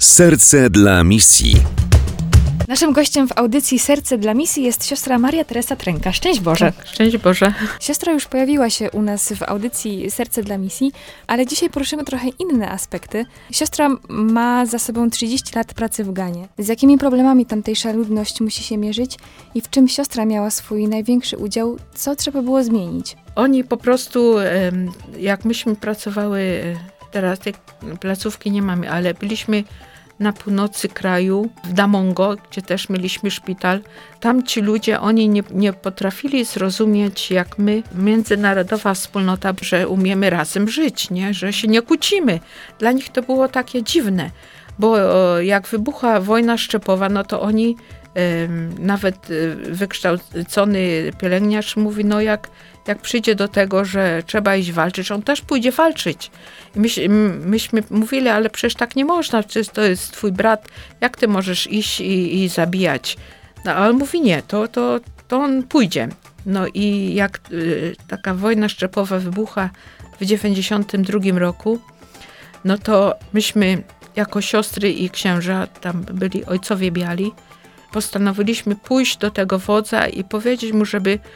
Serce dla misji. Naszym gościem w audycji Serce dla misji jest siostra Maria Teresa Tręka. Szczęść Boże. Szczęść Boże. Siostra już pojawiła się u nas w audycji Serce dla misji, ale dzisiaj poruszymy trochę inne aspekty. Siostra ma za sobą 30 lat pracy w Ganie. Z jakimi problemami tamtejsza ludność musi się mierzyć i w czym siostra miała swój największy udział? Co trzeba było zmienić? Oni po prostu, jak myśmy pracowały, teraz tej placówki nie mamy, ale byliśmy na północy kraju, w Damongo, gdzie też mieliśmy szpital. Tam ci ludzie, oni nie potrafili zrozumieć, jak my, międzynarodowa wspólnota, że umiemy razem żyć, nie? Że się nie kłócimy. Dla nich to było takie dziwne, bo jak wybuchła wojna szczepowa, no to oni, nawet wykształcony pielęgniarz mówi, no jak przyjdzie do tego, że trzeba iść walczyć, on też pójdzie walczyć. I myśmy mówili, ale przecież tak nie można, przecież to jest twój brat, jak ty możesz iść i zabijać? No, ale on mówi nie, to on pójdzie. No i jak taka wojna szczepowa wybucha w 92 roku, no to myśmy jako siostry i księża, tam byli ojcowie biali, postanowiliśmy pójść do tego wodza i powiedzieć mu,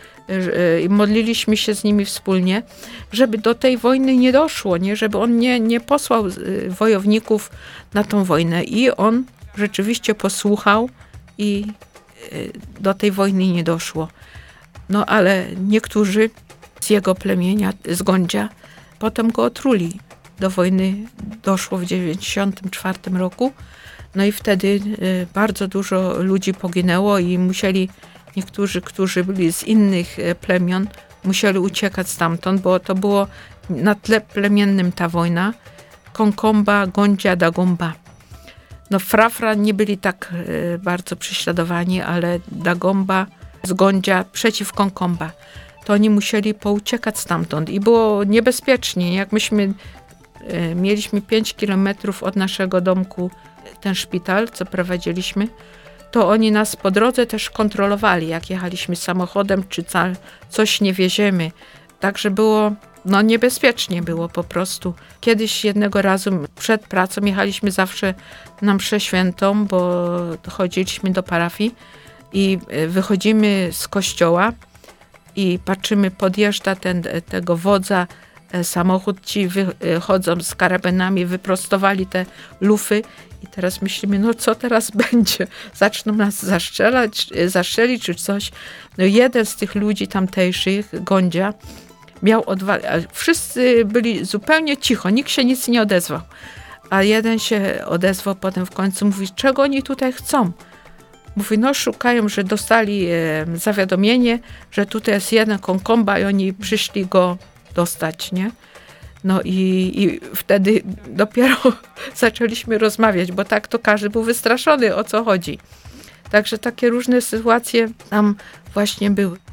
i modliliśmy się z nimi wspólnie, żeby do tej wojny nie doszło, nie? Żeby on nie posłał wojowników na tą wojnę. I on rzeczywiście posłuchał i do tej wojny nie doszło. No ale niektórzy z jego plemienia, z Gondzia, potem go otruli. Do wojny doszło w 1994 roku. No i wtedy bardzo dużo ludzi poginęło i musieli, niektórzy, którzy byli z innych plemion, musieli uciekać stamtąd, bo to było na tle plemiennym ta wojna. Konkomba, Gondzia, Dagomba. No Frafra nie byli tak bardzo prześladowani, ale Dagomba z Gondzia przeciw Konkomba. To oni musieli pouciekać stamtąd i było niebezpiecznie. Jak mieliśmy 5 kilometrów od naszego domku ten szpital, co prowadziliśmy, to oni nas po drodze też kontrolowali, jak jechaliśmy samochodem, czy coś nie wieziemy. Także było, niebezpiecznie było po prostu. Kiedyś jednego razu przed pracą jechaliśmy zawsze na mszę świętą, bo chodziliśmy do parafii i wychodzimy z kościoła i patrzymy, podjeżdża tego wodza samochód, ci wychodzą z karabinami, wyprostowali te lufy i teraz myślimy, co teraz będzie? Zaczną nas zastrzelić czy coś. No jeden z tych ludzi tamtejszych, Gondzia, miał odwagę. Wszyscy byli zupełnie cicho, nikt się nic nie odezwał. A jeden się odezwał potem w końcu, mówi, czego oni tutaj chcą? Mówi, szukają, że dostali zawiadomienie, że tutaj jest jeden Konkomba i oni przyszli go dostać, nie? No i wtedy dopiero zaczęliśmy rozmawiać, bo tak to każdy był wystraszony, o co chodzi. Także takie różne sytuacje tam właśnie były.